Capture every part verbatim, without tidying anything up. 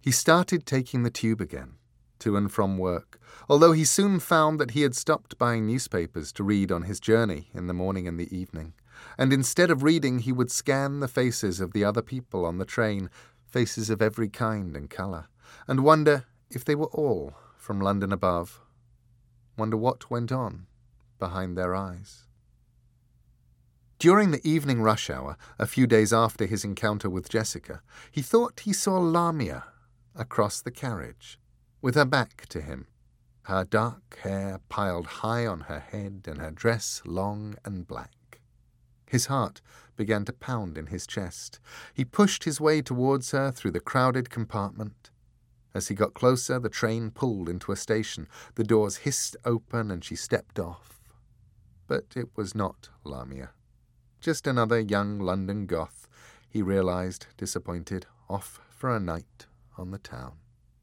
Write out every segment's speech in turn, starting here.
He started taking the tube again, to and from work, although he soon found that he had stopped buying newspapers to read on his journey in the morning and the evening, and instead of reading he would scan the faces of the other people on the train, faces of every kind and colour, and wonder if they were all from London above, wonder what went on behind their eyes. During the evening rush hour, a few days after his encounter with Jessica, he thought he saw Lamia across the carriage, with her back to him, her dark hair piled high on her head and her dress long and black. His heart began to pound in his chest. He pushed his way towards her through the crowded compartment. As he got closer, the train pulled into a station. The doors hissed open and she stepped off. But it was not Lamia. Just another young London goth, he realized, disappointed, off for a night on the town.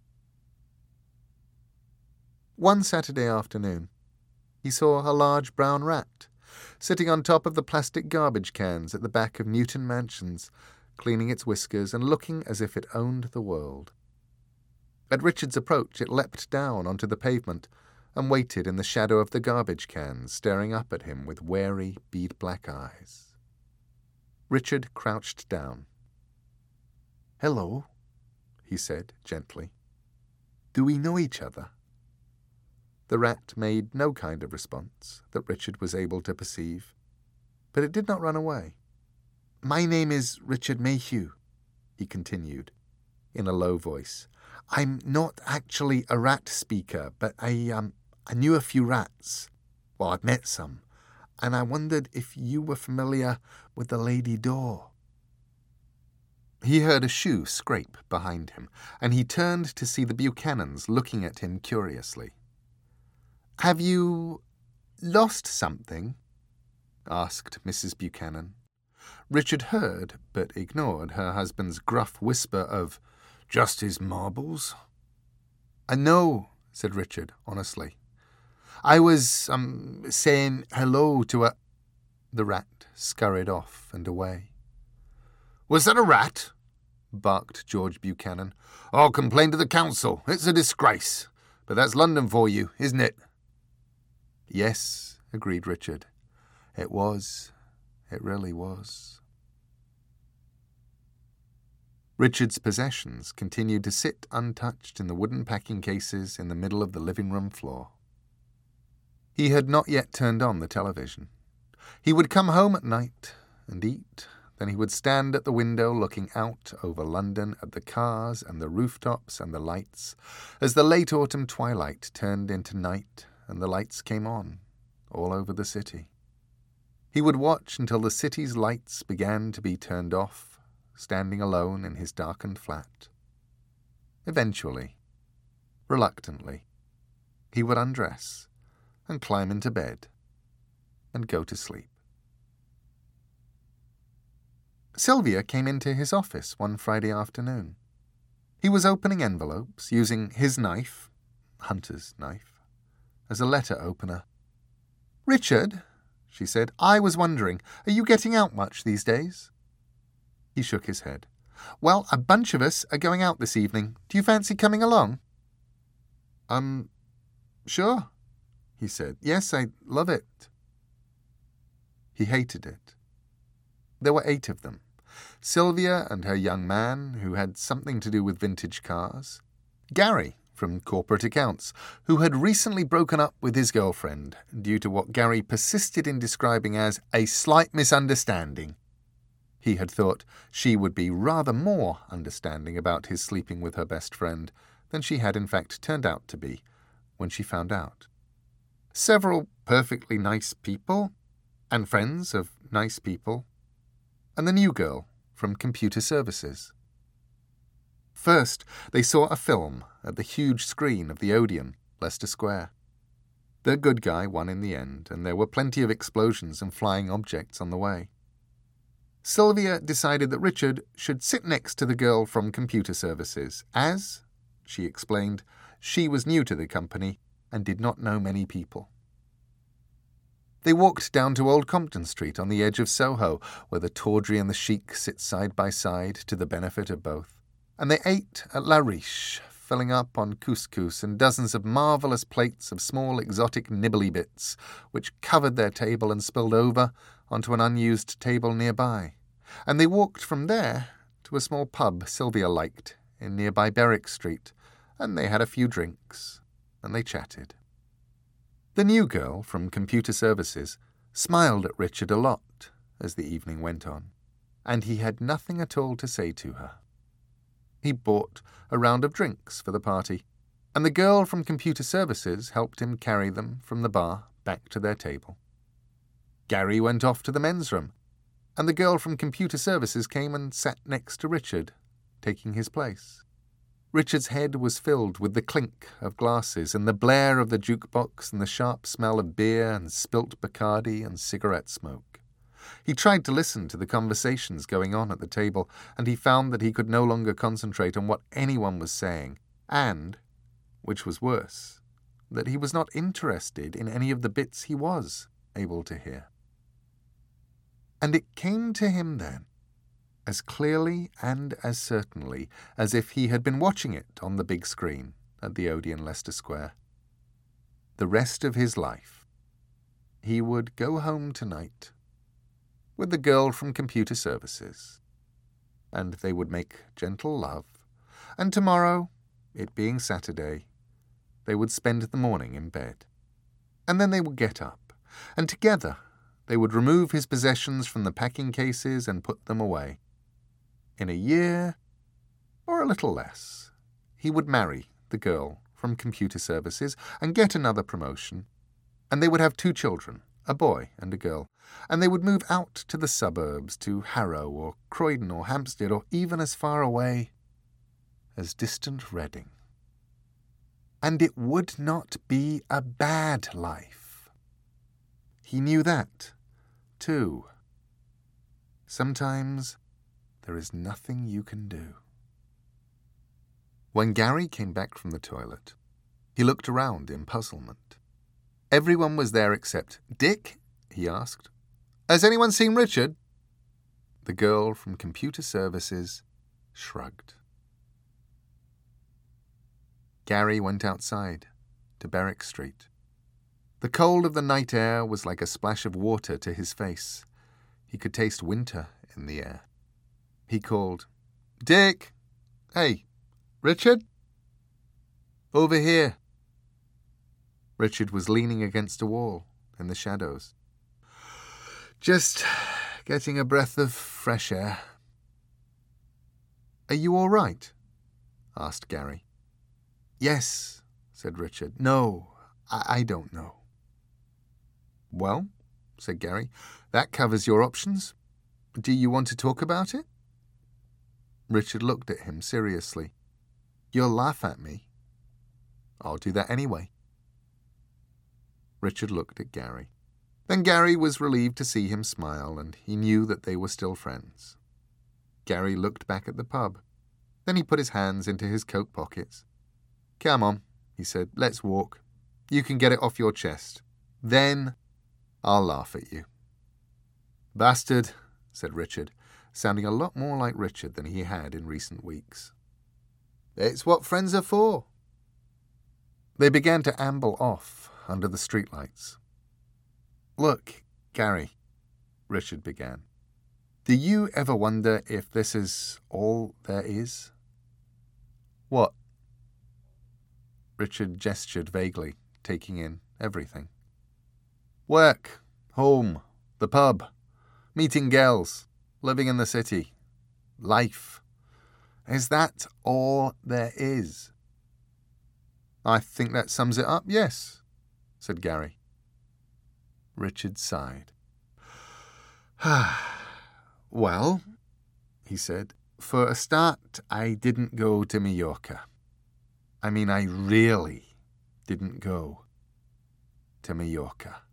One Saturday afternoon, he saw a large brown rat sitting on top of the plastic garbage cans at the back of Newton Mansions, cleaning its whiskers and looking as if it owned the world. At Richard's approach, it leapt down onto the pavement and waited in the shadow of the garbage cans, staring up at him with wary, bead-black eyes. Richard crouched down. "Hello," he said gently. "Do we know each other?" The rat made no kind of response that Richard was able to perceive, but it did not run away. "My name is Richard Mayhew," he continued, in a low voice. "I'm not actually a rat speaker, but I, um, I knew a few rats. Well, I've met some, and I wondered if you were familiar with the Lady Door." He heard a shoe scrape behind him, and he turned to see the Buchanans looking at him curiously. "Have you lost something?" asked Missus Buchanan. Richard heard, but ignored her husband's gruff whisper of, "Just his marbles." "I know," said Richard, honestly. "I was, um, saying hello to a—" The rat scurried off and away. "Was that a rat?" barked George Buchanan. "I'll complain to the council. It's a disgrace. But that's London for you, isn't it?" "Yes," agreed Richard. "It was. It really was." Richard's possessions continued to sit untouched in the wooden packing cases in the middle of the living room floor. He had not yet turned on the television. He would come home at night and eat, then he would stand at the window looking out over London at the cars and the rooftops and the lights, as the late autumn twilight turned into night and the lights came on, all over the city. He would watch until the city's lights began to be turned off, standing alone in his darkened flat. Eventually, reluctantly, he would undress and climb into bed and go to sleep. Sylvia came into his office one Friday afternoon. He was opening envelopes, using his knife, Hunter's knife, as a letter opener. "Richard," she said, "I was wondering, are you getting out much these days?" He shook his head. "Well, a bunch of us are going out this evening. Do you fancy coming along?" Um, sure," he said. "Yes, I love it." He hated it. There were eight of them. Sylvia and her young man, who had something to do with vintage cars. Gary, from corporate accounts, who had recently broken up with his girlfriend due to what Gary persisted in describing as a slight misunderstanding. He had thought she would be rather more understanding about his sleeping with her best friend than she had in fact turned out to be when she found out. Several perfectly nice people, and friends of nice people, and the new girl from Computer Services. First, they saw a film at the huge screen of the Odeon, Leicester Square. The good guy won in the end, and there were plenty of explosions and flying objects on the way. Sylvia decided that Richard should sit next to the girl from Computer Services, as, she explained, she was new to the company and did not know many people. They walked down to Old Compton Street on the edge of Soho, where the tawdry and the chic sit side by side to the benefit of both, And they ate at La Riche, filling up on couscous and dozens of marvellous plates of small exotic nibbly bits, which covered their table and spilled over onto an unused table nearby. And they walked from there to a small pub Sylvia liked in nearby Berwick Street, and they had a few drinks, and they chatted. The new girl from Computer Services smiled at Richard a lot as the evening went on, and he had nothing at all to say to her. He bought a round of drinks for the party, and the girl from Computer Services helped him carry them from the bar back to their table. Gary went off to the men's room, and the girl from Computer Services came and sat next to Richard, taking his place. Richard's head was filled with the clink of glasses and the blare of the jukebox and the sharp smell of beer and spilt Bacardi and cigarette smoke. He tried to listen to the conversations going on at the table, and he found that he could no longer concentrate on what anyone was saying, and, which was worse, that he was not interested in any of the bits he was able to hear. And it came to him then, as clearly and as certainly as if he had been watching it on the big screen at the Odeon Leicester Square. The rest of his life, he would go home tonight with the girl from Computer Services, and they would make gentle love, and tomorrow, it being Saturday, they would spend the morning in bed. And then they would get up, and together they would remove his possessions from the packing cases and put them away. In a year, or a little less, he would marry the girl from Computer Services and get another promotion, and they would have two children, a boy and a girl, and they would move out to the suburbs, to Harrow or Croydon or Hampstead, or even as far away as distant Reading. And it would not be a bad life. He knew that, too. Sometimes there is nothing you can do. When Gary came back from the toilet, he looked around in puzzlement. Everyone was there except Dick, he asked. Has anyone seen Richard? The girl from Computer Services shrugged. Gary went outside to Berwick Street. The cold of the night air was like a splash of water to his face. He could taste winter in the air. He called, Dick! Hey, Richard? Over here. Richard was leaning against a wall in the shadows. Just getting a breath of fresh air. Are you all right? Asked Gary. Yes, said Richard. No, I, I don't know. Well, said Gary, that covers your options. Do you want to talk about it? Richard looked at him seriously. You'll laugh at me. I'll do that anyway. Richard looked at Gary. Then Gary was relieved to see him smile, and he knew that they were still friends. Gary looked back at the pub. Then he put his hands into his coat pockets. Come on, he said, let's walk. You can get it off your chest. Then I'll laugh at you. Bastard, said Richard, sounding a lot more like Richard than he had in recent weeks. It's what friends are for. They began to amble off under the streetlights. Look, Gary, Richard began. Do you ever wonder if this is all there is? What? Richard gestured vaguely, taking in everything. Work, home, the pub, meeting girls, living in the city, life. Is that all there is? I think that sums it up, yes, said Gary. Richard sighed. Well, he said, for a start, I didn't go to Mallorca. I mean, I really didn't go to Mallorca.